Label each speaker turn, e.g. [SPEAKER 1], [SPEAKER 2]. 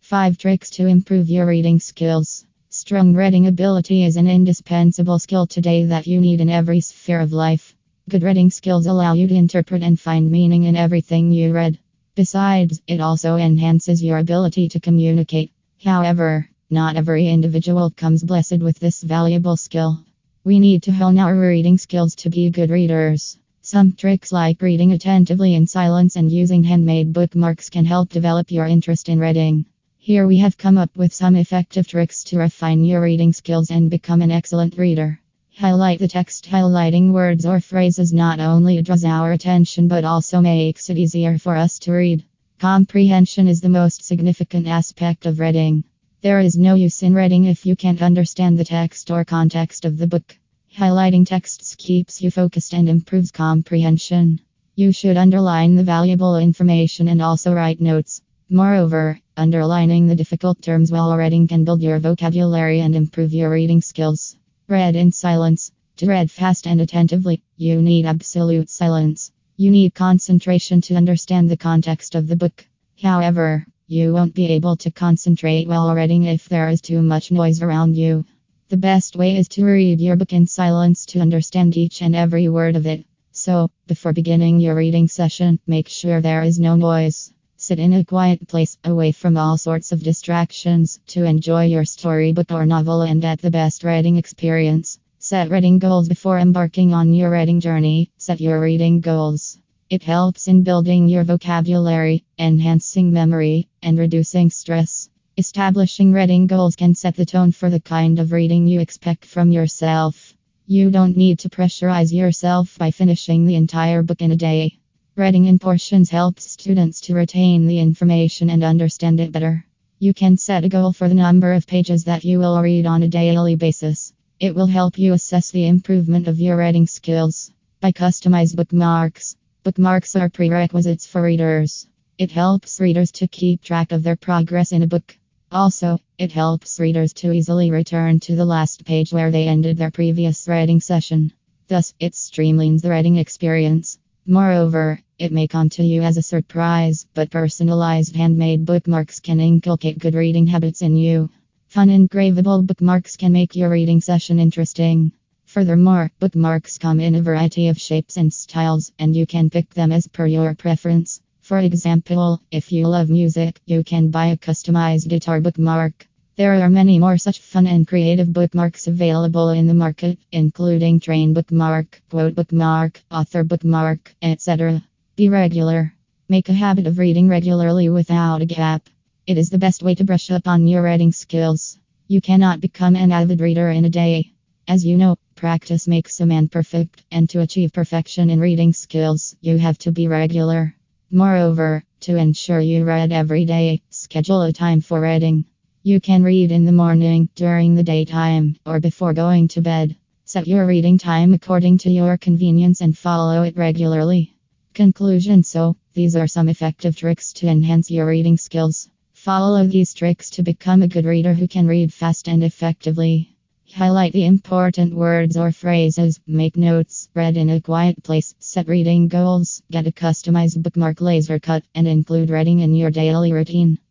[SPEAKER 1] 5 tricks to improve your reading skills. Strong reading ability is an indispensable skill today that you need in every sphere of life. Good reading skills allow you to interpret and find meaning in everything you read. Besides, it also enhances your ability to communicate. However, not every individual comes blessed with this valuable skill. We need to hone our reading skills to be good readers. Some tricks like reading attentively in silence and using handmade bookmarks can help develop your interest in reading. Here we have come up with some effective tricks to refine your reading skills and become an excellent reader. Highlight the text. Highlighting words or phrases not only draws our attention but also makes it easier for us to read. Comprehension is the most significant aspect of reading. There is no use in reading if you can't understand the text or context of the book. Highlighting texts keeps you focused and improves comprehension. You should underline the valuable information and also write notes. Moreover, underlining the difficult terms while reading can build your vocabulary and improve your reading skills. Read in silence. To read fast and attentively, you need absolute silence. You need concentration to understand the context of the book. However, you won't be able to concentrate while reading if there is too much noise around you. The best way is to read your book in silence to understand each and every word of it. So, before beginning your reading session, make sure there is no noise. Sit in a quiet place, away from all sorts of distractions, to enjoy your storybook or novel and get the best reading experience. Set reading goals before embarking on your reading journey. Set your reading goals. It helps in building your vocabulary, enhancing memory, and reducing stress. Establishing reading goals can set the tone for the kind of reading you expect from yourself. You don't need to pressurize yourself by finishing the entire book in a day. Reading in portions helps students to retain the information and understand it better. You can set a goal for the number of pages that you will read on a daily basis. It will help you assess the improvement of your reading skills. By customized bookmarks. Bookmarks are prerequisites for readers. It helps readers to keep track of their progress in a book. Also, it helps readers to easily return to the last page where they ended their previous reading session. Thus, it streamlines the reading experience. Moreover, it may come to you as a surprise, but personalized handmade bookmarks can inculcate good reading habits in you. Fun engravable bookmarks can make your reading session interesting. Furthermore, bookmarks come in a variety of shapes and styles, and you can pick them as per your preference. For example, if you love music, you can buy a customized guitar bookmark. There are many more such fun and creative bookmarks available in the market, including train bookmark, quote bookmark, author bookmark, etc. Be regular. Make a habit of reading regularly without a gap. It is the best way to brush up on your reading skills. You cannot become an avid reader in a day. As you know, practice makes a man perfect, and to achieve perfection in reading skills, you have to be regular. Moreover, to ensure you read every day, schedule a time for reading. You can read in the morning, during the daytime, or before going to bed. Set your reading time according to your convenience and follow it regularly. Conclusion. So, these are some effective tricks to enhance your reading skills. Follow these tricks to become a good reader who can read fast and effectively. Highlight the important words or phrases, make notes, read in a quiet place, set reading goals, get a customized bookmark laser cut, and include reading in your daily routine.